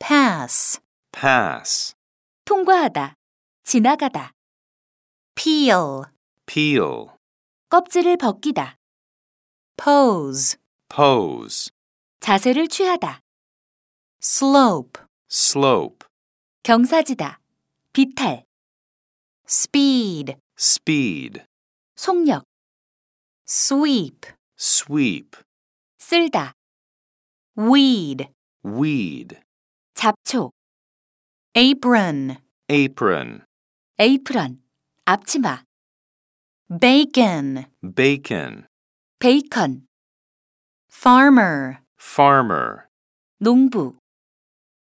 pass, pass, 통과하다, 지나가다. peel, peel, 껍질을 벗기다, pose, pose, 자세를 취하다. slope, slope, 경사지다, 비탈, speed, speed, 속력, sweep, sweep, 쓸다, weed, weed, 잡초, apron, apron, 에이프런, 앞치마, bacon, bacon, 베이컨, farmer, farmer, 농부.